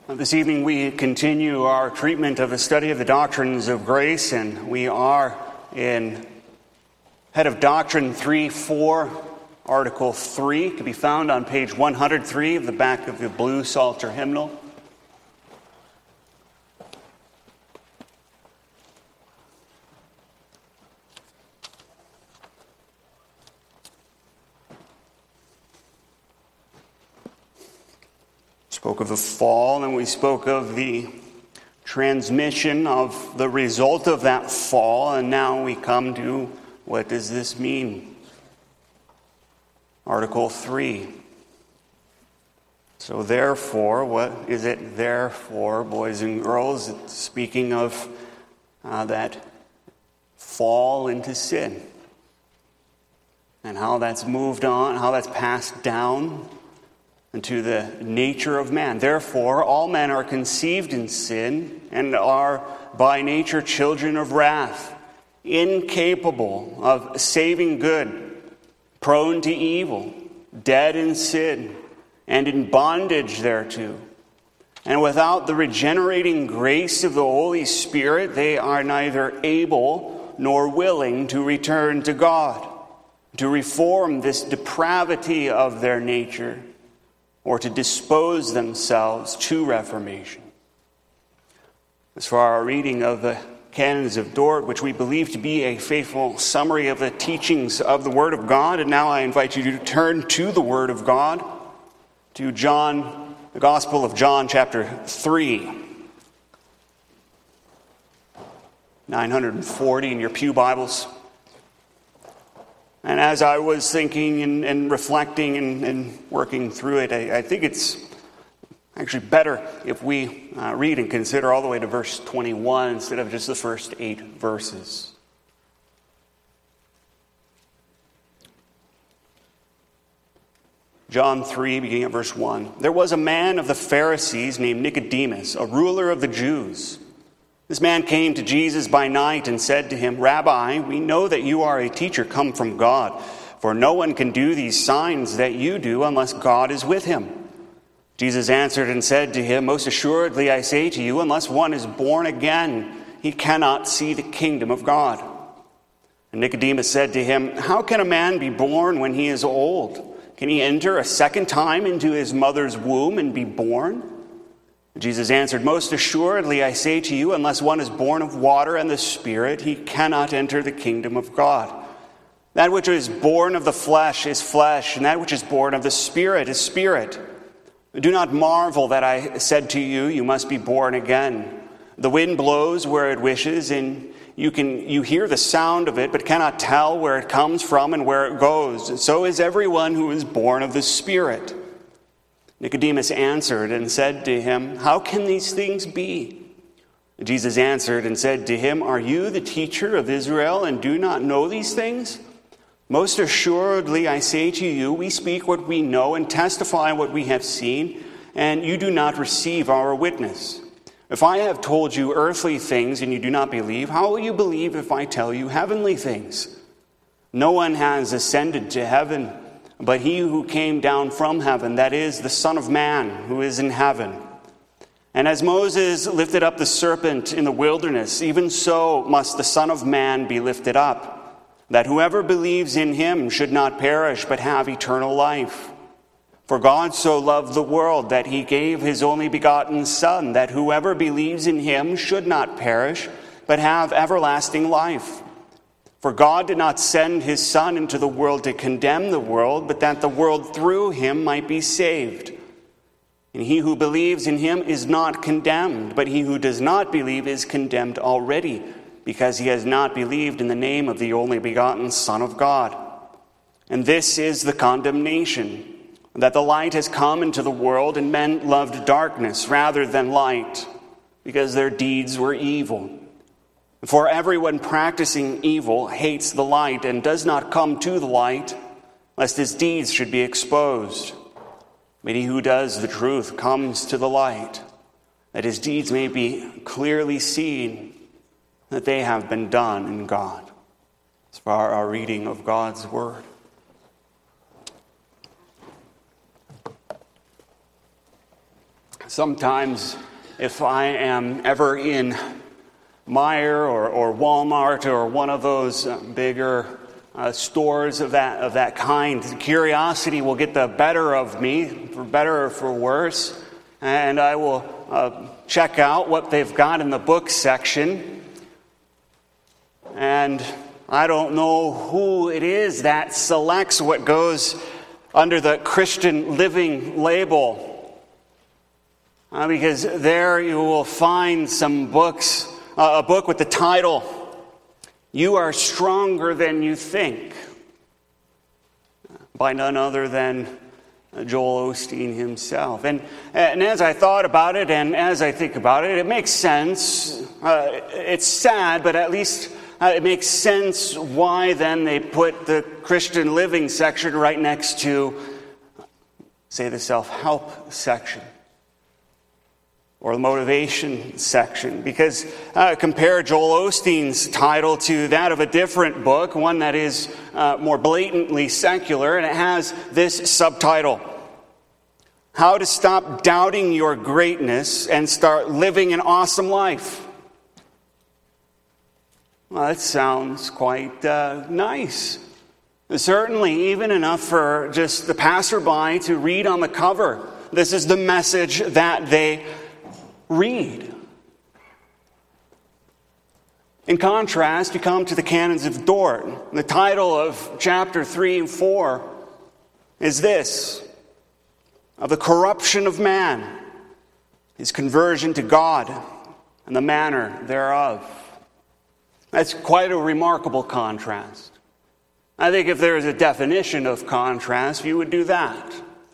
This evening we continue our treatment of the study of the doctrines of grace, and we are in Head of Doctrine 3.4, Article 3. It can be found on page 103 of the back of the blue Psalter hymnal. Spoke of the fall, and we spoke of the transmission of the result of that fall, and now we come to what does this mean? Article 3. So therefore, what is it therefore, boys and girls? It's speaking of that fall into sin and how that's moved on, how that's passed down into the nature of man. Therefore, all men are conceived in sin and are by nature children of wrath, incapable of saving good, prone to evil, dead in sin, and in bondage thereto. And without the regenerating grace of the Holy Spirit, they are neither able nor willing to return to God, to reform this depravity of their nature, or to dispose themselves to reformation. As for our reading of the Canons of Dort, which we believe to be a faithful summary of the teachings of the Word of God, and now I invite you to turn to the Word of God, to John, the Gospel of John, chapter 3. 940 in your pew Bibles. And as I was thinking and reflecting and working through it, I think it's actually better if we read and consider all the way to verse 21 instead of just the first 8 verses. John 3, beginning at verse 1. There was a man of the Pharisees named Nicodemus, a ruler of the Jews. This man came to Jesus by night and said to him, Rabbi, we know that you are a teacher come from God, for no one can do these signs that you do unless God is with him. Jesus answered and said to him, Most assuredly I say to you, unless one is born again, he cannot see the kingdom of God. And Nicodemus said to him, How can a man be born when he is old? Can he enter a second time into his mother's womb and be born? Jesus answered, Most assuredly I say to you, unless one is born of water and the Spirit, he cannot enter the kingdom of God. That which is born of the flesh is flesh, and that which is born of the Spirit is spirit. Do not marvel that I said to you, you must be born again. The wind blows where it wishes, and you hear the sound of it, but cannot tell where it comes from and where it goes. So is everyone who is born of the Spirit. Nicodemus answered and said to him, How can these things be? Jesus answered and said to him, Are you the teacher of Israel and do not know these things? Most assuredly I say to you, we speak what we know and testify what we have seen, and you do not receive our witness. If I have told you earthly things and you do not believe, how will you believe if I tell you heavenly things? No one has ascended to heaven, but he who came down from heaven, that is, the Son of Man, who is in heaven. And as Moses lifted up the serpent in the wilderness, even so must the Son of Man be lifted up, that whoever believes in him should not perish, but have eternal life. For God so loved the world that he gave his only begotten Son, that whoever believes in him should not perish, but have everlasting life. For God did not send his Son into the world to condemn the world, but that the world through him might be saved. And he who believes in him is not condemned, but he who does not believe is condemned already, because he has not believed in the name of the only begotten Son of God. And this is the condemnation, that the light has come into the world, and men loved darkness rather than light, because their deeds were evil. For everyone practicing evil hates the light and does not come to the light, lest his deeds should be exposed. But he who does the truth comes to the light, that his deeds may be clearly seen, that they have been done in God. As far our reading of God's word. Sometimes, if I am ever in Meijer or Walmart or one of those bigger stores of that kind, curiosity will get the better of me, for better or for worse, and I will check out what they've got in the book section. And I don't know who it is that selects what goes under the Christian Living label. Because there you will find some books, a book with the title, "You Are Stronger Than You Think," by none other than Joel Osteen himself. And as I thought about it, and as I think about it, it makes sense. It's sad, but at least it makes sense why then they put the Christian Living section right next to, say, the self-help section or the motivation section. Because compare Joel Osteen's title to that of a different book, one that is more blatantly secular, and it has this subtitle: "How to Stop Doubting Your Greatness and Start Living an Awesome Life." Well, that sounds quite nice. Certainly even enough for just the passerby to read on the cover. This is the message that they read. In contrast, you come to the Canons of Dort. The title of chapter 3 and 4 is this: "Of the corruption of man, his conversion to God, and the manner thereof." That's quite a remarkable contrast. I think if there is a definition of contrast, you would do that.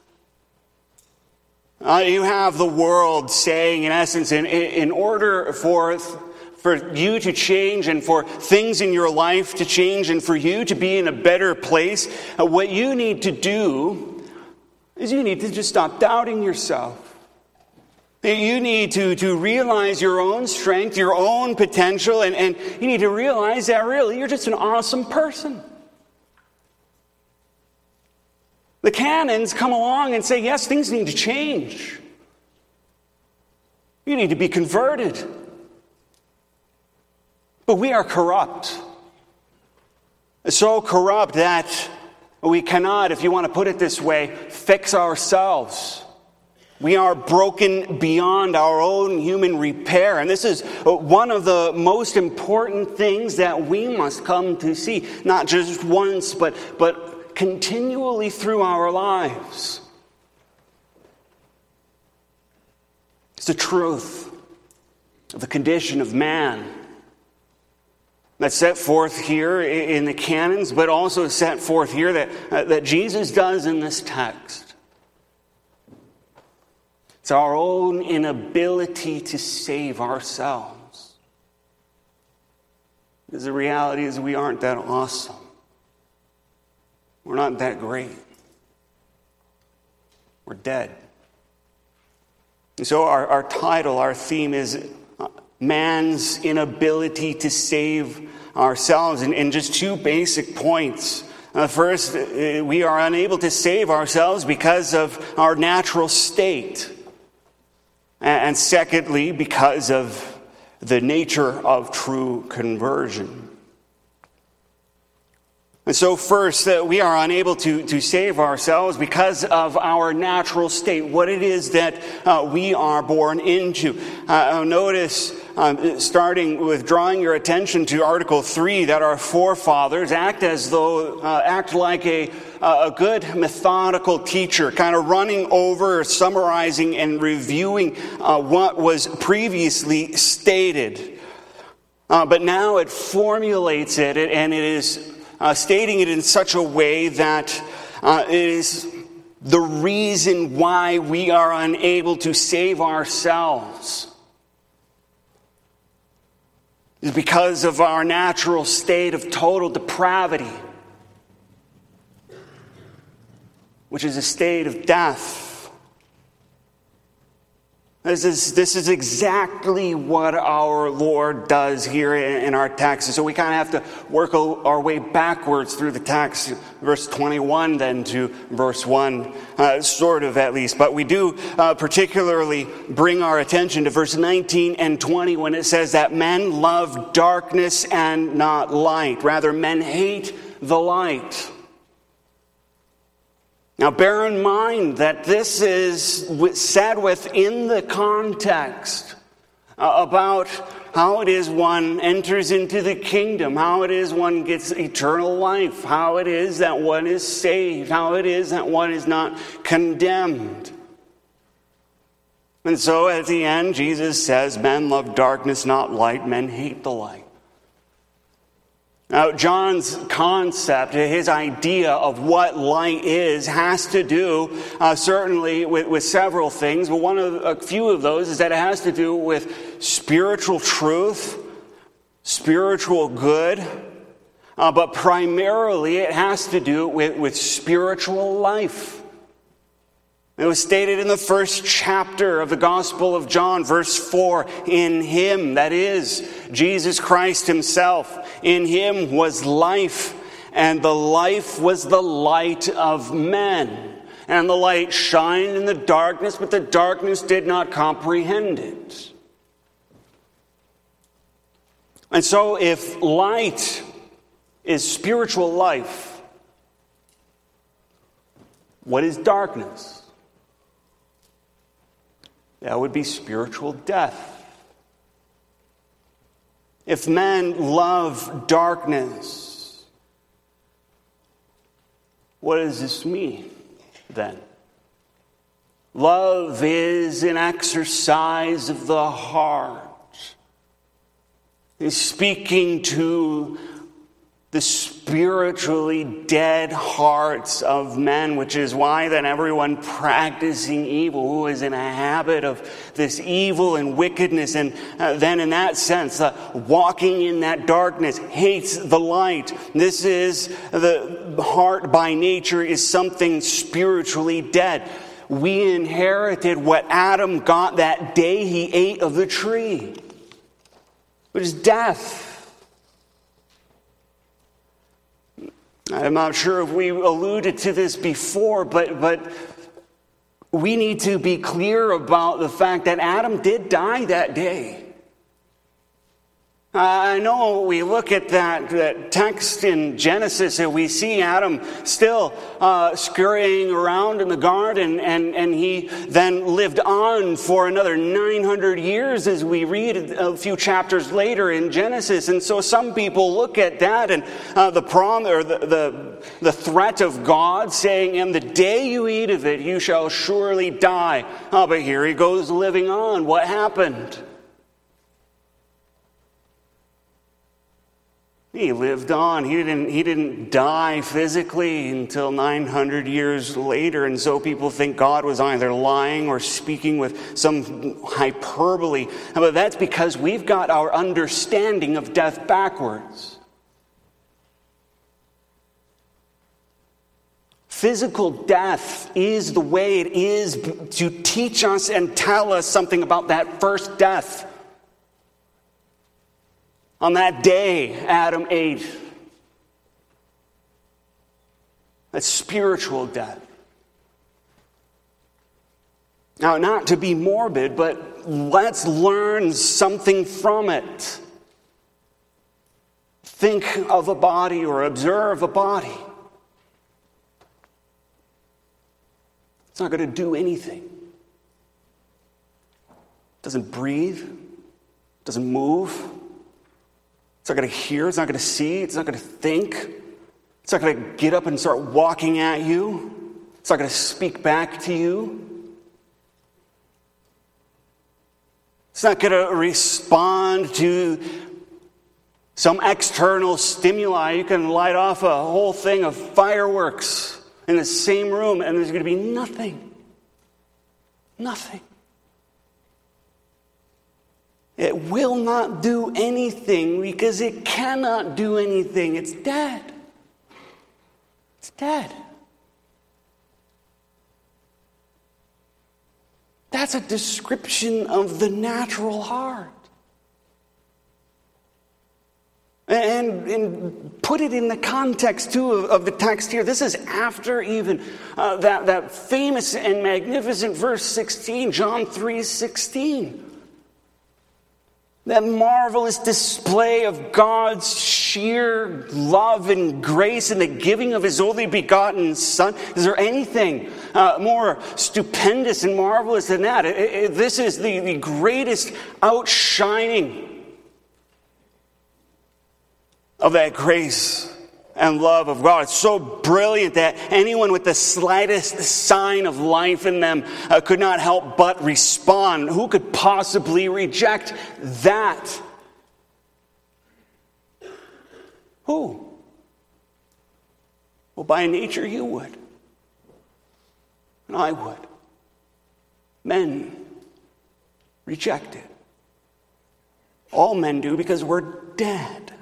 You have the world saying, in essence, in order for you to change and for things in your life to change and for you to be in a better place, what you need to do is you need to just stop doubting yourself. You need to realize your own strength, your own potential, and you need to realize that really you're just an awesome person. The canons come along and say, yes, things need to change. You need to be converted. But we are corrupt. So corrupt that we cannot, if you want to put it this way, fix ourselves. We are broken beyond our own human repair. And this is one of the most important things that we must come to see, not just once, but continually through our lives. It's the truth of the condition of man that's set forth here in the canons, but also set forth here that Jesus does in this text. It's our own inability to save ourselves. Because the reality is we aren't that awesome. We're not that great. We're dead. And so our title, our theme is man's inability to save ourselves. In just two basic points. First, we are unable to save ourselves because of our natural state. And secondly, because of the nature of true conversion. And so first, we are unable to save ourselves because of our natural state, what it is that we are born into. Notice, starting with drawing your attention to Article 3, that our forefathers act like a good methodical teacher, kind of running over, summarizing, and reviewing what was previously stated. But now it formulates it, and it is stating it in such a way that it is the reason why we are unable to save ourselves. Is because of our natural state of total depravity, which is a state of death. This is exactly what our Lord does here in our text. So we kind of have to work our way backwards through the text, verse 21 then to verse 1, sort of at least. But we do particularly bring our attention to verse 19 and 20 when it says that men love darkness and not light. Rather, men hate the light. Now, bear in mind that this is said within the context about how it is one enters into the kingdom, how it is one gets eternal life, how it is that one is saved, how it is that one is not condemned. And so at the end, Jesus says, men love darkness, not light. Men hate the light. Now, John's concept, his idea of what light is, has to do certainly with several things. But a few of those is that it has to do with spiritual truth, spiritual good, but primarily it has to do with spiritual life. It was stated in the first chapter of the Gospel of John, verse 4, in him, that is, Jesus Christ himself, in him was life, and the life was the light of men. And the light shined in the darkness, but the darkness did not comprehend it. And so if light is spiritual life, what is darkness? That would be spiritual death. If men love darkness, what does this mean then? Love is an exercise of the heart. It's speaking to the spiritually dead hearts of men, which is why then everyone practicing evil, who is in a habit of this evil and wickedness, and then in that sense, walking in that darkness, hates the light. This is the heart by nature is something spiritually dead. We inherited what Adam got that day he ate of the tree, which is death. I'm not sure if we alluded to this before, but we need to be clear about the fact that Adam did die that day. I know we look at that text in Genesis and we see Adam still scurrying around in the garden, and he then lived on for another 900 years as we read a few chapters later in Genesis. And so some people look at that and the threat of God saying, "And the day you eat of it, you shall surely die." Oh, but here he goes living on. What happened? He lived on. He didn't die physically until 900 years later. And so people think God was either lying or speaking with some hyperbole. But that's because we've got our understanding of death backwards. Physical death is the way it is to teach us and tell us something about that first death. On that day, Adam ate. That's spiritual death. Now, not to be morbid, but let's learn something from it. Think of a body or observe a body. It's not going to do anything. It doesn't breathe. It doesn't move. It's not going to hear, it's not going to see, it's not going to think. It's not going to get up and start walking at you. It's not going to speak back to you. It's not going to respond to some external stimuli. You can light off a whole thing of fireworks in the same room and there's going to be nothing. Nothing. It will not do anything because it cannot do anything. It's dead. It's dead. That's a description of the natural heart. And put it in the context, too, of the text here. This is after even that famous and magnificent verse 16, John 3:16. That marvelous display of God's sheer love and grace in the giving of His only begotten Son. Is there anything more stupendous and marvelous than that? This is the greatest outshining of that grace and love of God. It's so brilliant that anyone with the slightest sign of life in them could not help but respond. Who could possibly reject that? Who? Well, by nature you would. And I would. Men reject it. All men do because we're dead.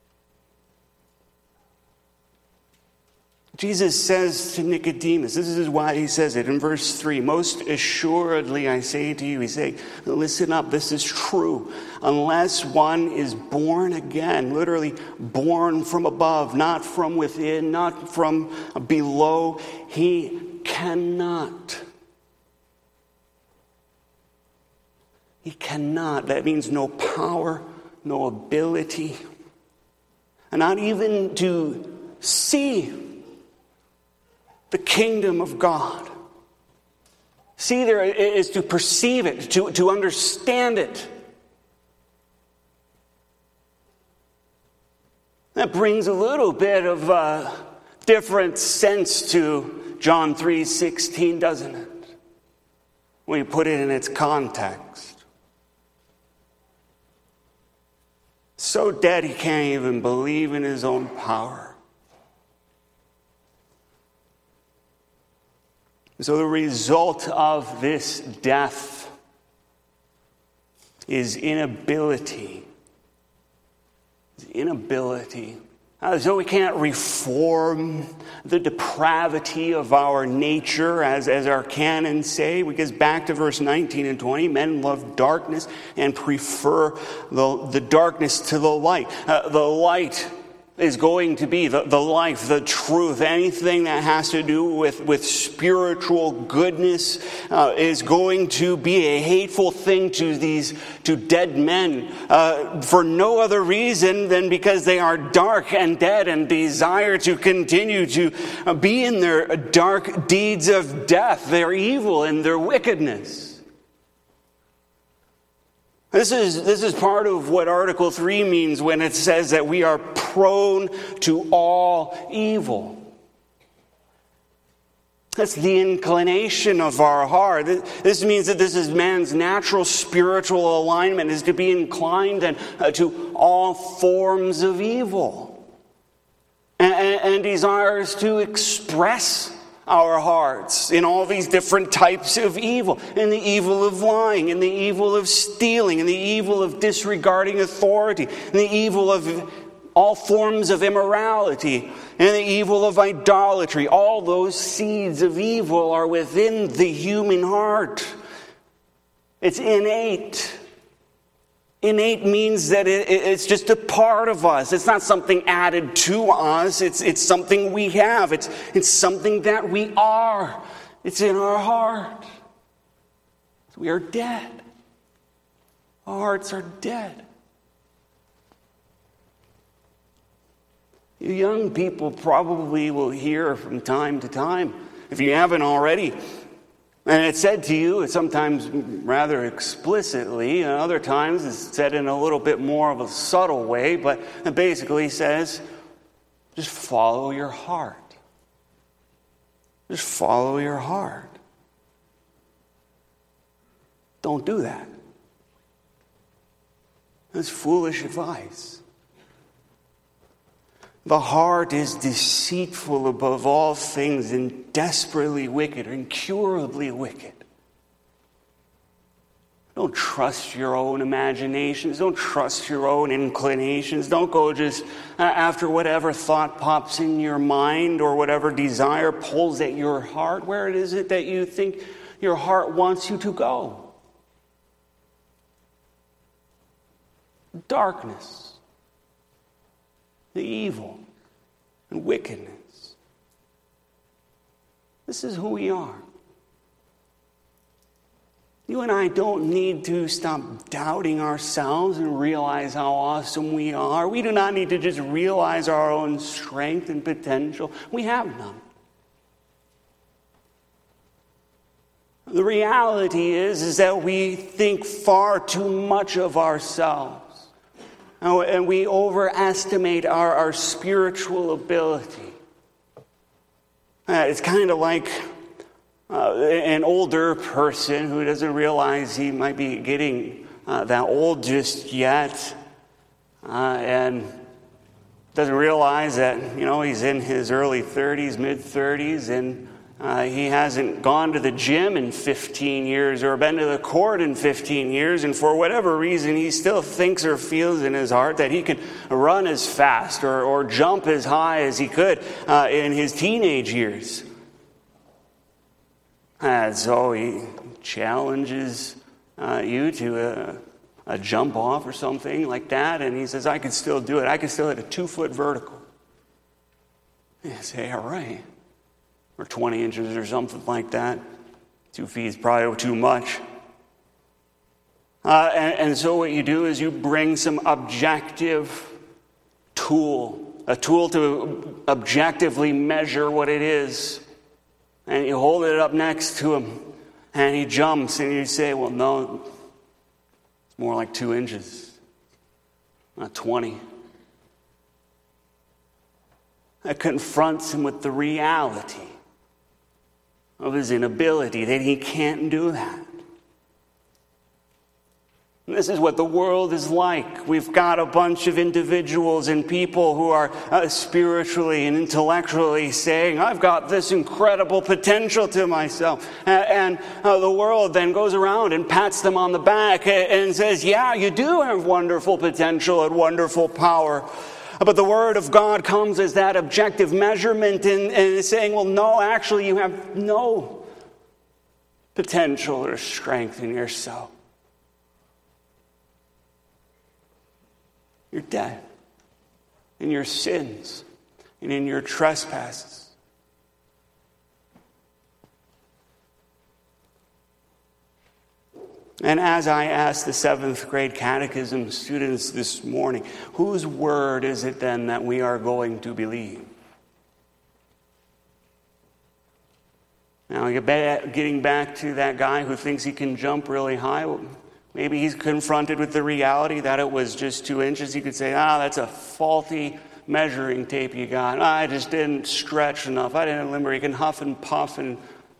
Jesus says to Nicodemus, this is why he says it in verse 3, most assuredly I say to you, he's saying, listen up, this is true. Unless one is born again, literally born from above, not from within, not from below, he cannot. He cannot. That means no power, no ability, and not even to see the kingdom of God. See there is to perceive it, to understand it. That brings a little bit of a different sense to John 3:16, doesn't it? When you put it in its context. So dead he can't even believe in his own power. So the result of this death is inability. So we can't reform the depravity of our nature, as our canons say. Because back to verse 19 and 20, men love darkness and prefer the darkness to the light. The light is going to be the life, the truth. Anything that has to do with spiritual goodness is going to be a hateful thing to dead men for no other reason than because they are dark and dead and desire to continue to be in their dark deeds of death, their evil and their wickedness. This is part of what Article 3 means when it says that we are prone to all evil. That's the inclination of our heart. This means that this is man's natural spiritual alignment, is to be inclined to all forms of evil. And desires to express our hearts in all these different types of evil. In the evil of lying, in the evil of stealing, in the evil of disregarding authority, in the evil of all forms of immorality, in the evil of idolatry. All those seeds of evil are within the human heart. It's innate. Innate means that it's just a part of us. It's not something added to us. It's something we have. It's something that we are. It's in our heart. We are dead. Our hearts are dead. You young people probably will hear from time to time, if you haven't already, and it's said to you sometimes rather explicitly, and other times it's said in a little bit more of a subtle way, but it basically says, just follow your heart. Just follow your heart. Don't do that. That's foolish advice. The heart is deceitful above all things and desperately wicked, or incurably wicked. Don't trust your own imaginations. Don't trust your own inclinations. Don't go just after whatever thought pops in your mind or whatever desire pulls at your heart. Where is it that you think your heart wants you to go. Darkness, the evil, and wickedness. This is who we are. You and I don't need to stop doubting ourselves and realize how awesome we are. We do not need to just realize our own strength and potential. We have none. The reality is that we think far too much of ourselves. And we overestimate our spiritual ability. It's kind of like an older person who doesn't realize he might be getting that old just yet, and doesn't realize that, he's in his early 30s, mid-30s, and he hasn't gone to the gym in 15 years or been to the court in 15 years, and for whatever reason, he still thinks or feels in his heart that he can run as fast or jump as high as he could in his teenage years. And so he challenges you to a jump off or something like that, and he says, I can still do it. I can still hit a 2-foot vertical. You say, all right. Or 20 inches or something like that. 2 feet is probably too much. And so what you do is you bring some objective tool, a tool to objectively measure what it is. And you hold it up next to him, and he jumps, and you say, well, no, it's more like 2 inches, not 20. That confronts him with the reality of his inability, that he can't do that. And this is what the world is like. We've got a bunch of individuals and people who are spiritually and intellectually saying, I've got this incredible potential to myself. And the world then goes around and pats them on the back and says, yeah, you do have wonderful potential and wonderful power. But the Word of God comes as that objective measurement and is saying, well, no, actually, you have no potential or strength in yourself. You're dead in your sins and in your trespasses. And as I asked the 7th grade catechism students this morning, whose word is it then that we are going to believe? Now, getting back to that guy who thinks he can jump really high, maybe he's confronted with the reality that it was just 2 inches. He could say, that's a faulty measuring tape you got. I just didn't stretch enough. I didn't limber. He can huff and puff and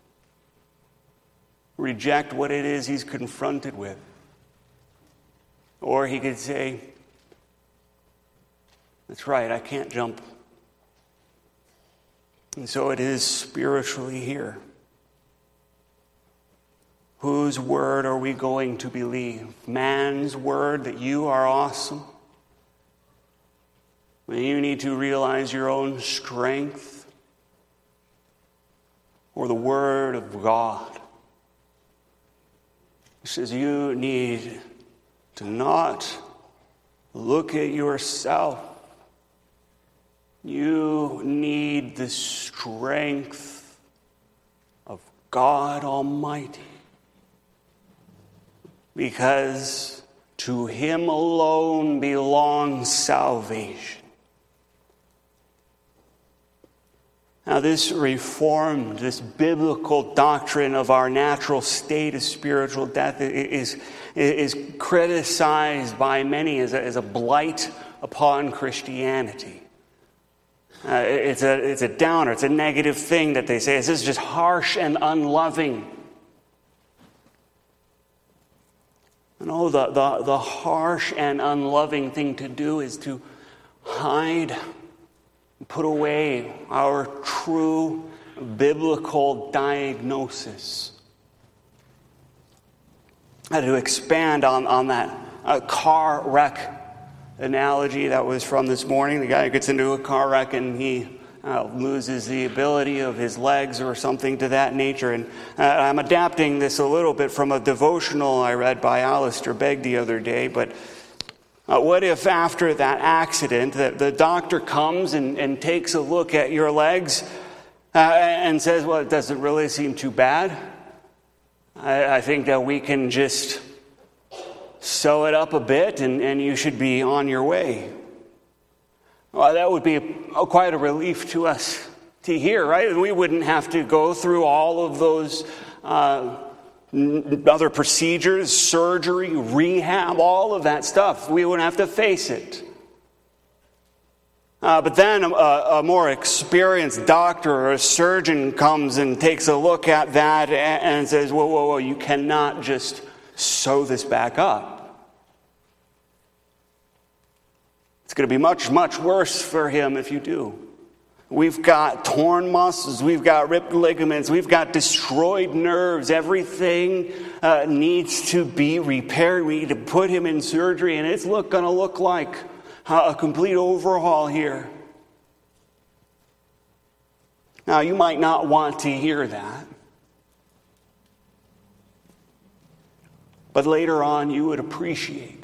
reject what it is he's confronted with. Or he could say, that's right, I can't jump. And so it is spiritually here. Whose word are we going to believe? Man's word that you are awesome? When you need to realize your own strength? Or the word of God? He says you need to not look at yourself. You need the strength of God Almighty. Because to Him alone belongs salvation. Now, this reformed, this biblical doctrine of our natural state of spiritual death is criticized by many as a blight upon Christianity. It's a downer, it's a negative thing that they say. This is just harsh and unloving. No, the harsh and unloving thing to do is to hide, put away our true biblical diagnosis. To expand on that car wreck analogy that was from this morning, the guy who gets into a car wreck and he loses the ability of his legs or something to that nature. And I'm adapting this a little bit from a devotional I read by Alistair Begg the other day. But what if after that accident, the doctor comes and takes a look at your legs and says, well, it doesn't really seem too bad. I think that we can just sew it up a bit and you should be on your way. Well, that would be quite a relief to us to hear, right? We wouldn't have to go through all of those other procedures, surgery, rehab, all of that stuff. We wouldn't have to face it. But then a more experienced doctor or a surgeon comes and takes a look at that and says, whoa, you cannot just sew this back up. It's going to be much, much worse for him if you do. We've got torn muscles, we've got ripped ligaments, we've got destroyed nerves. Everything needs to be repaired. We need to put him in surgery, and it's going to look like a complete overhaul here. Now, you might not want to hear that. But later on, you would appreciate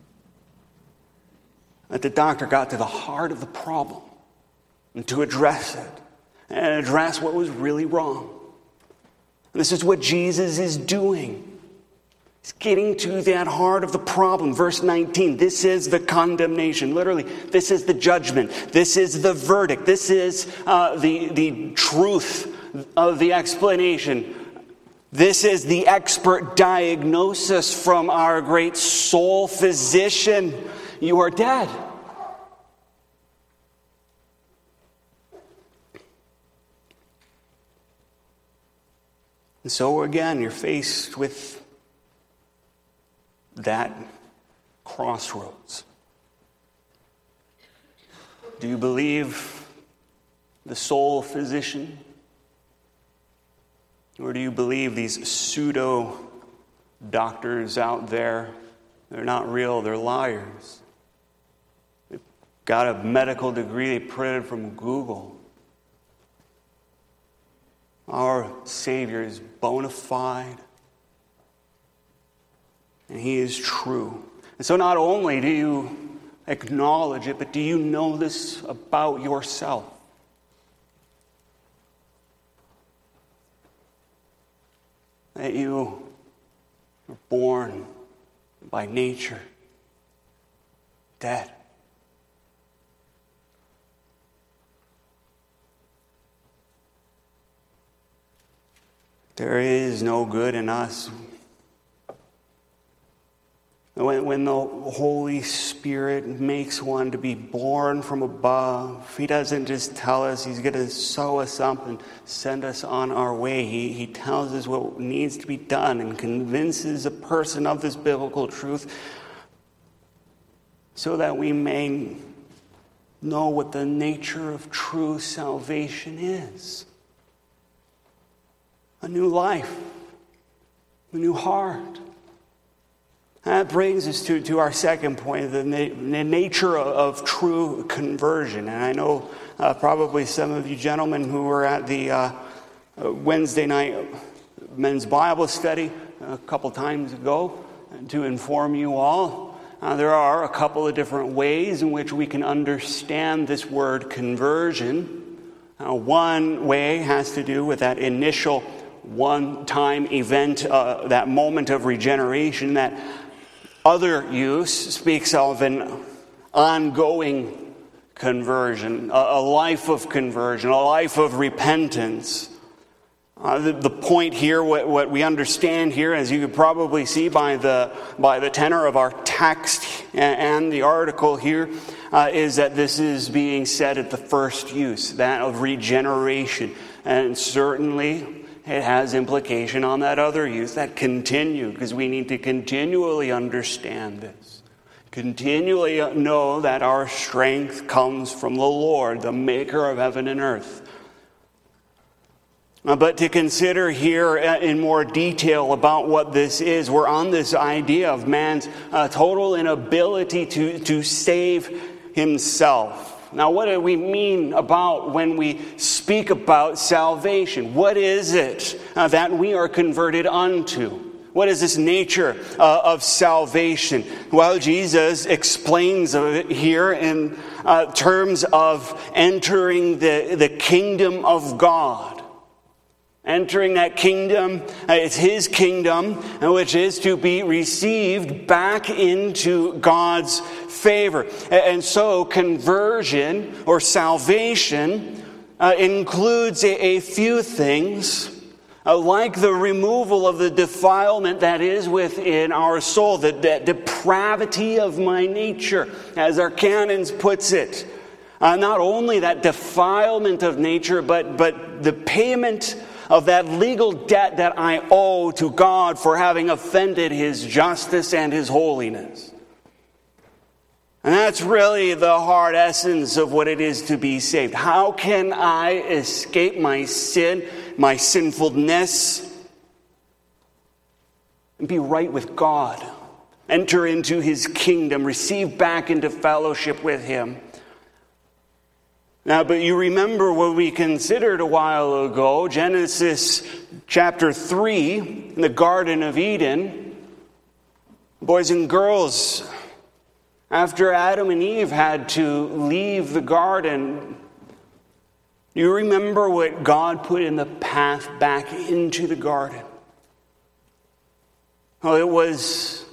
that the doctor got to the heart of the problem and to address it and address what was really wrong. And this is what Jesus is doing. He's getting to that heart of the problem. Verse 19, this is the condemnation. Literally, this is the judgment. This is the verdict. This is the truth of the explanation. This is the expert diagnosis from our great soul physician. You are dead. And so again, you're faced with that crossroads. Do you believe the soul physician? Or do you believe these pseudo doctors out there? They're not real, they're liars. They've got a medical degree they printed from Google. Our Savior is bona fide, and He is true. And so not only do you acknowledge it, but do you know this about yourself? That you were born by nature dead. There is no good in us. When the Holy Spirit makes one to be born from above, He doesn't just tell us He's going to sew us up and send us on our way. He tells us what needs to be done and convinces a person of this biblical truth so that we may know what the nature of true salvation is. A new life, a new heart. That brings us to our second point, the nature of true conversion. And I know probably some of you gentlemen who were at the Wednesday night men's Bible study a couple times ago, to inform you all, there are a couple of different ways in which we can understand this word conversion. One way has to do with that initial one-time event, that moment of regeneration. That other use speaks of an ongoing conversion, a life of conversion, a life of repentance. The point here, what we understand here, as you could probably see by the tenor of our text and the article here, is that this is being said at the first use, that of regeneration. And certainly it has implication on that other use, that continue, because we need to continually understand this. Continually know that our strength comes from the Lord, the maker of heaven and earth. But to consider here in more detail about what this is, we're on this idea of man's total inability to save himself. Now, what do we mean about when we speak about salvation? What is it that we are converted unto? What is this nature of salvation? Well, Jesus explains it here in terms of entering the kingdom of God. Entering that kingdom, it's His kingdom, which is to be received back into God's favor. And so conversion or salvation includes a few things, like the removal of the defilement that is within our soul, the depravity of my nature, as our canons puts it. Not only that defilement of nature, but the payment of that legal debt that I owe to God for having offended His justice and His holiness. And that's really the hard essence of what it is to be saved. How can I escape my sin, my sinfulness, and be right with God? Enter into His kingdom, receive back into fellowship with Him. Now, but you remember what we considered a while ago, Genesis chapter 3, in the Garden of Eden. Boys and girls, after Adam and Eve had to leave the garden, you remember what God put in the path back into the garden? Oh, it was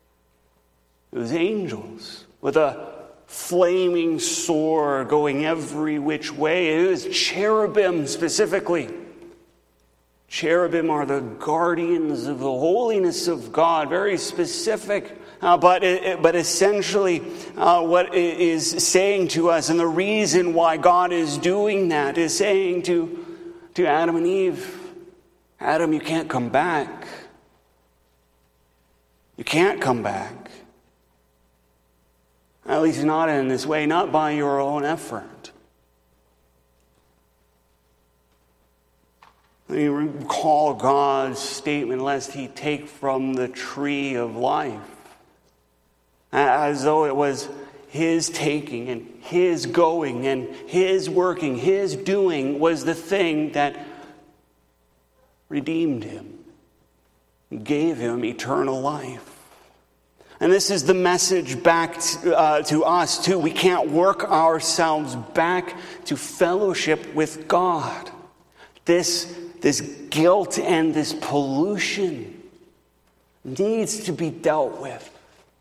angels with a flaming sword going every which way. It was cherubim specifically. Cherubim are the guardians of the holiness of God, very specific. But essentially what it is saying to us, and the reason why God is doing that, is saying to Adam and Eve, Adam, you can't come back. You can't come back. At least not in this way, not by your own effort. You recall God's statement, lest He take from the tree of life. As though it was His taking and His going and His working, His doing was the thing that redeemed Him, gave Him eternal life. And this is the message back to us too. We can't work ourselves back to fellowship with God. This guilt and this pollution needs to be dealt with.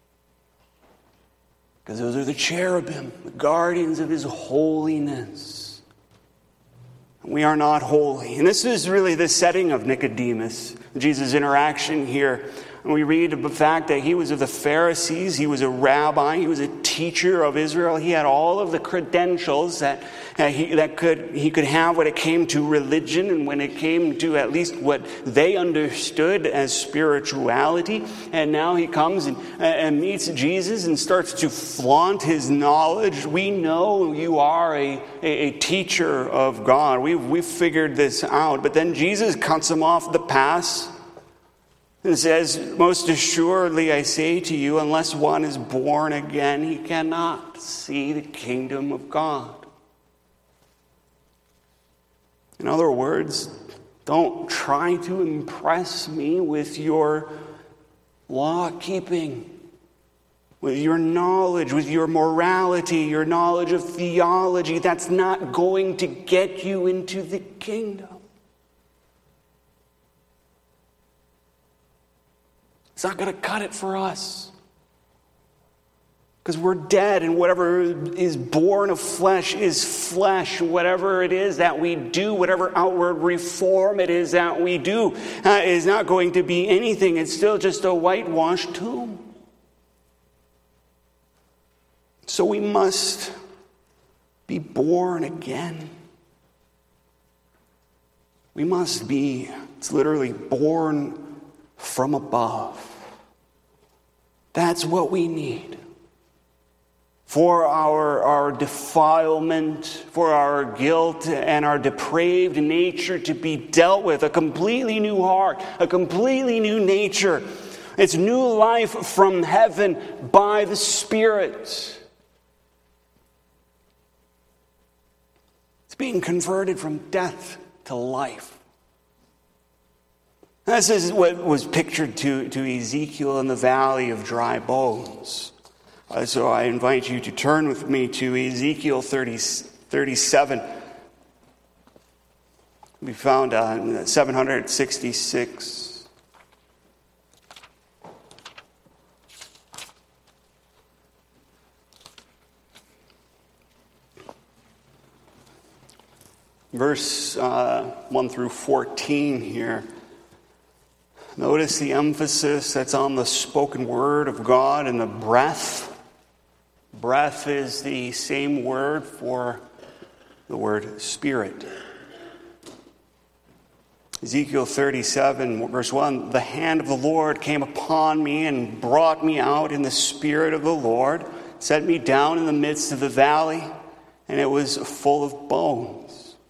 Because those are the cherubim, the guardians of His holiness. We are not holy. And this is really the setting of Nicodemus, Jesus' interaction here. And we read of the fact that he was of the Pharisees, he was a rabbi, he was a teacher of Israel. He had all of the credentials that he could have when it came to religion and when it came to at least what they understood as spirituality. And now he comes and meets Jesus and starts to flaunt his knowledge. We know you are a teacher of God. We've figured this out. But then Jesus cuts him off the pass. And says, most assuredly I say to you, unless one is born again, he cannot see the kingdom of God. In other words, don't try to impress me with your law-keeping, with your knowledge, with your morality, your knowledge of theology. That's not going to get you into the kingdom. It's not going to cut it for us. Because we're dead, and whatever is born of flesh is flesh. Whatever it is that we do, whatever outward reform it is that we do, is not going to be anything. It's still just a whitewashed tomb. So we must be born again. We must be, it's literally born from above. That's what we need for our defilement, for our guilt and our depraved nature to be dealt with. A completely new heart, a completely new nature. It's new life from heaven by the Spirit. being converted from death to life. This is what was pictured to Ezekiel in the valley of dry bones. So I invite you to turn with me to Ezekiel 37. We found on 766. Verse 1 through 14 here. Notice the emphasis that's on the spoken word of God and the breath. Breath is the same word for the word spirit. Ezekiel 37, verse 1, the hand of the Lord came upon me and brought me out in the spirit of the Lord, set me down in the midst of the valley, and it was full of bones.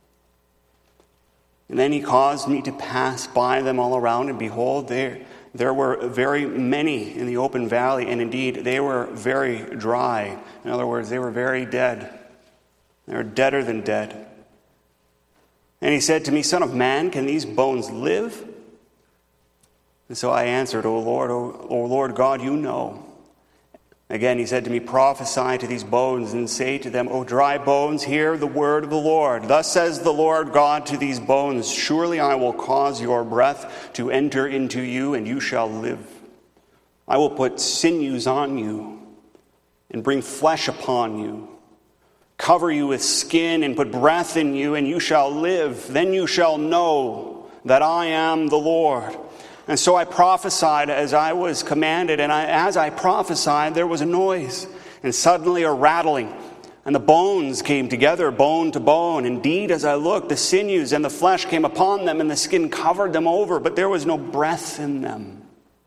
And then he caused me to pass by them all around, and behold, there were very many in the open valley, and indeed they were very dry. In other words, they were very dead. They were deader than dead. And he said to me, Son of man, can these bones live? And so I answered, O Lord God, you know. Again, he said to me, prophesy to these bones and say to them, O dry bones, hear the word of the Lord. Thus says the Lord God to these bones, surely I will cause your breath to enter into you, and you shall live. I will put sinews on you and bring flesh upon you, cover you with skin and put breath in you, and you shall live. Then you shall know that I am the Lord. And so I prophesied as I was commanded, and as I prophesied, there was a noise, and suddenly a rattling, and the bones came together, bone to bone. Indeed, as I looked, the sinews and the flesh came upon them, and the skin covered them over, but there was no breath in them.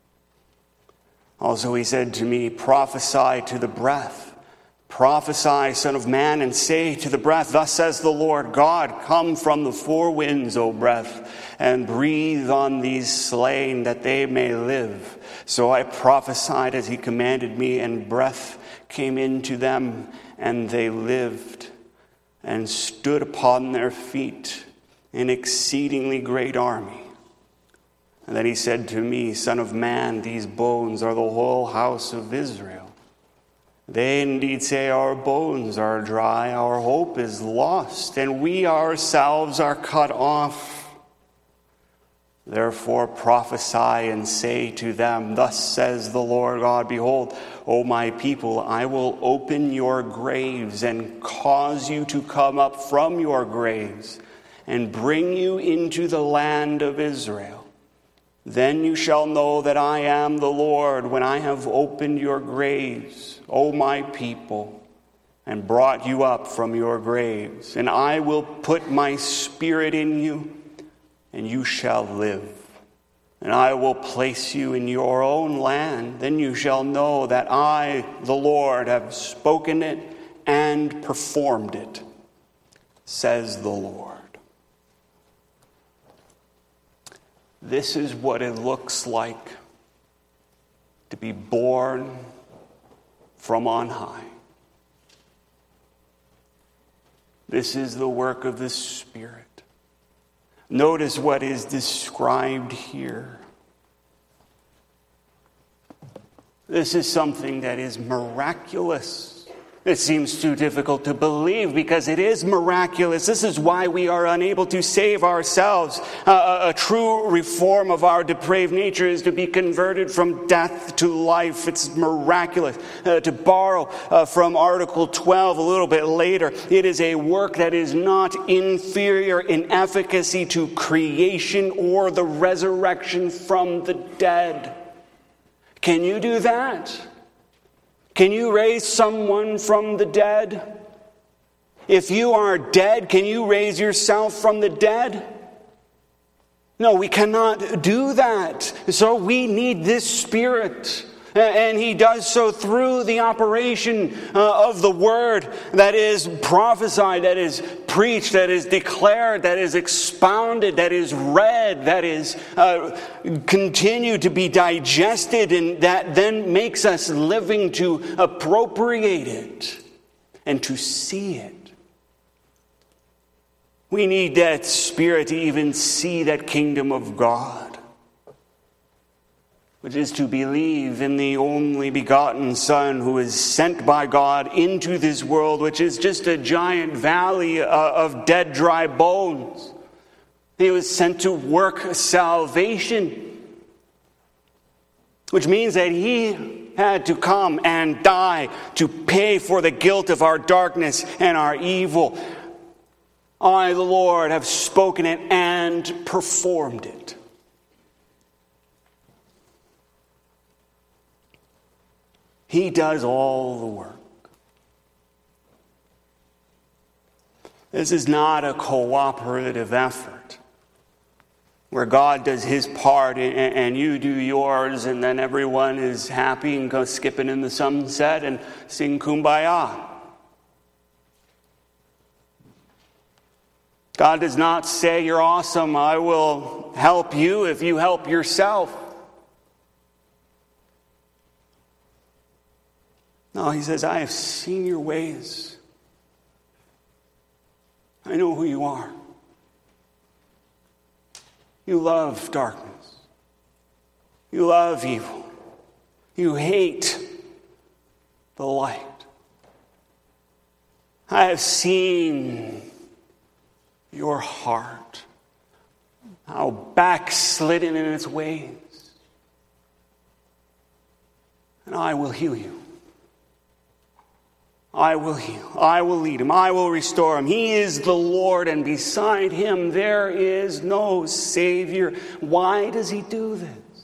Also he said to me, prophesy to the breath. Prophesy, Son of man, and say to the breath, thus says the Lord God, come from the four winds, O breath, and breathe on these slain that they may live. So I prophesied as he commanded me, and breath came into them, and they lived, and stood upon their feet, an exceedingly great army. And then he said to me, Son of man, these bones are the whole house of Israel. They indeed say, our bones are dry, our hope is lost, and we ourselves are cut off. Therefore prophesy and say to them, thus says the Lord God, behold, O my people, I will open your graves and cause you to come up from your graves and bring you into the land of Israel. Then you shall know that I am the Lord when I have opened your graves, O my people, and brought you up from your graves. And I will put my spirit in you, and you shall live. And I will place you in your own land. Then you shall know that I, the Lord, have spoken it and performed it, says the Lord. This is what it looks like to be born from on high. This is the work of the Spirit. Notice what is described here. This is something that is miraculous. It seems too difficult to believe because it is miraculous. This is why we are unable to save ourselves. A true reform of our depraved nature is to be converted from death to life. It's miraculous. To borrow from Article 12 a little bit later, it is a work that is not inferior in efficacy to creation or the resurrection from the dead. Can you do that? Can you raise someone from the dead? If you are dead, can you raise yourself from the dead? No, we cannot do that. So we need this Spirit. And he does so through the operation of the word that is prophesied, that is preached, that is declared, that is expounded, that is read, that is continued to be digested, and that then makes us living to appropriate it and to see it. We need that Spirit to even see that kingdom of God, which is to believe in the only begotten Son who is sent by God into this world, which is just a giant valley of dead, dry bones. He was sent to work salvation, which means that he had to come and die to pay for the guilt of our darkness and our evil. I, the Lord, have spoken it and performed it. He does all the work. This is not a cooperative effort where God does his part and you do yours, and then everyone is happy and goes skipping in the sunset and sing Kumbaya. God does not say, "You're awesome, I will help you if you help yourself." No, he says, "I have seen your ways. I know who you are. You love darkness. You love evil. You hate the light. I have seen your heart, how backslidden in its ways. And I will heal you. I will heal. I will lead him. I will restore him. He is the Lord, and beside him there is no Savior." Why does he do this?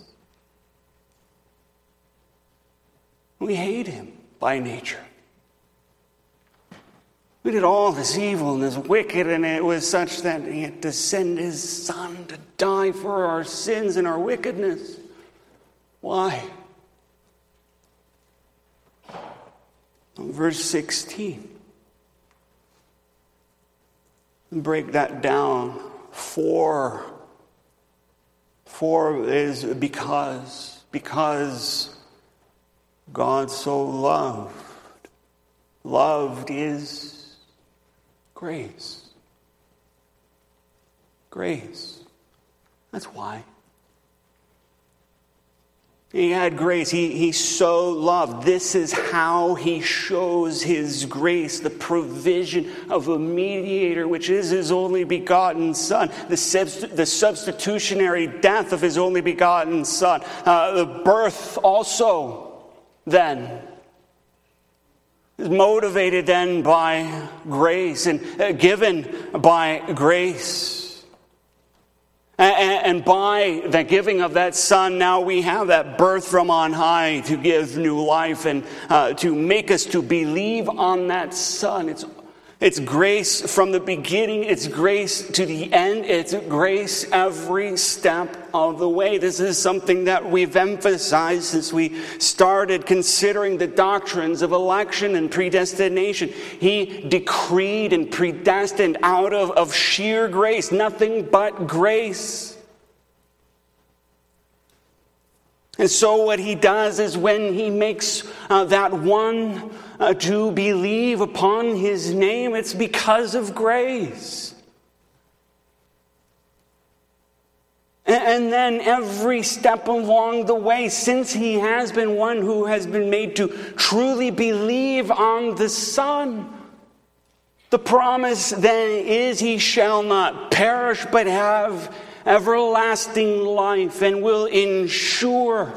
We hate him by nature. We did all this evil and this wicked, and it was such that he had to send his Son to die for our sins and our wickedness. Why? Verse 16. Break that down. For is because God so loved. Loved is grace. Grace. That's why. He had grace. He so loved. This is how he shows his grace, the provision of a mediator, which is his only begotten Son, the substitutionary death of his only begotten Son, the birth also then is motivated then by grace and given by grace. And by the giving of that Son, now we have that birth from on high to give new life and to make us to believe on that Son. It's grace from the beginning. It's grace to the end. It's grace every step of the way. This is something that we've emphasized since we started considering the doctrines of election and predestination. He decreed and predestined out of sheer grace, nothing but grace. And so what he does is when he makes that one to believe upon his name, it's because of grace. And then every step along the way, since he has been one who has been made to truly believe on the Son, the promise then is he shall not perish but have everlasting life, and will ensure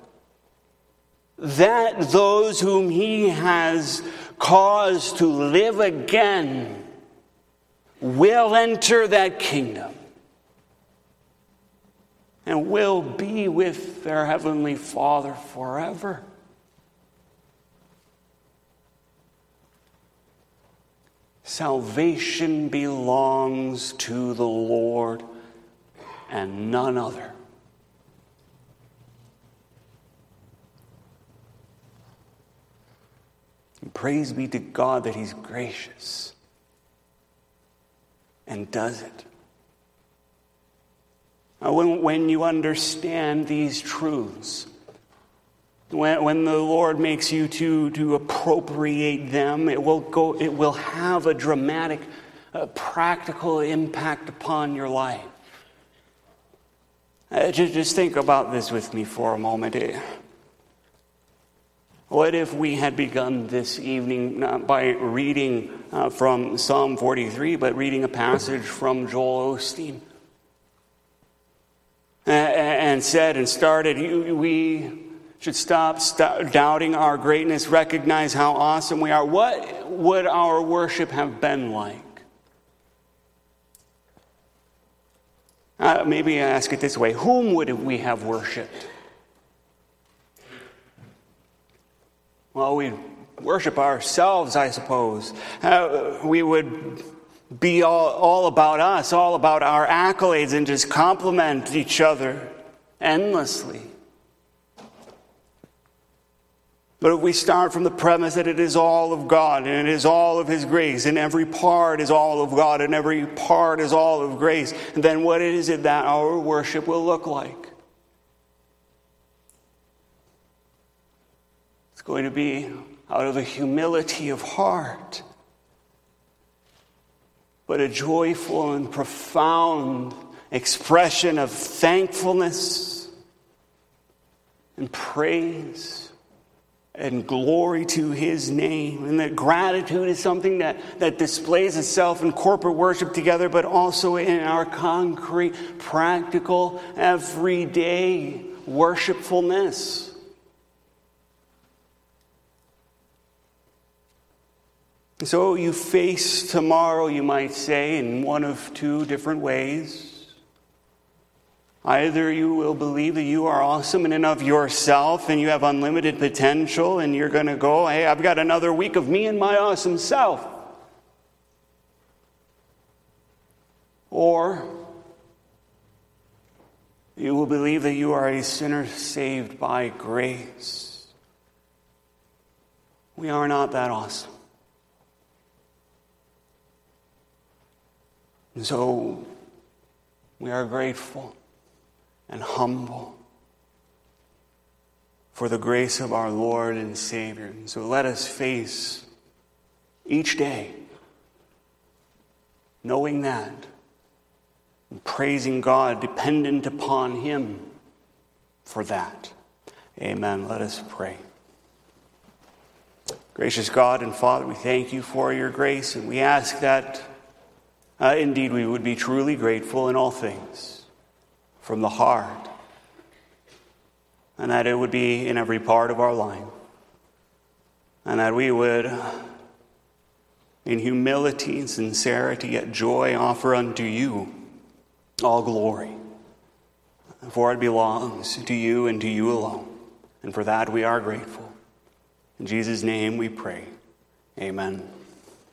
that those whom he has caused to live again will enter that kingdom and will be with their heavenly Father forever. Salvation belongs to the Lord and none other. And praise be to God that he's gracious and does it. Now, when you understand these truths, when the Lord makes you to appropriate them, it will have a dramatic practical impact upon your life. Just think about this with me for a moment. What if we had begun this evening not by reading from Psalm 43, but reading a passage from Joel Osteen? And said and started, we should stop doubting our greatness, recognize how awesome we are. What would our worship have been like? Maybe I ask it this way. Whom would we have worshipped? Well, we'd worship ourselves, I suppose. We would be all about us, all about our accolades, and just compliment each other endlessly. But if we start from the premise that it is all of God, and it is all of His grace, and every part is all of God, and every part is all of grace, then what is it that our worship will look like? It's going to be out of a humility of heart, but a joyful and profound expression of thankfulness and praise and glory to His name. And that gratitude is something that displays itself in corporate worship together, but also in our concrete, practical, everyday worshipfulness. So you face tomorrow, you might say, in one of two different ways. Either you will believe that you are awesome in and of yourself and you have unlimited potential and you're going to go, hey, I've got another week of me and my awesome self. Or you will believe that you are a sinner saved by grace. We are not that awesome. And so we are grateful and humble for the grace of our Lord and Savior. And so let us face each day knowing that and praising God, dependent upon Him for that. Amen. Let us pray. Gracious God and Father, we thank You for Your grace, and we ask that indeed we would be truly grateful in all things from the heart, and that it would be in every part of our life, and that we would, in humility and sincerity, yet joy, offer unto You all glory, for it belongs to You and to You alone, and for that we are grateful. In Jesus' name we pray. Amen.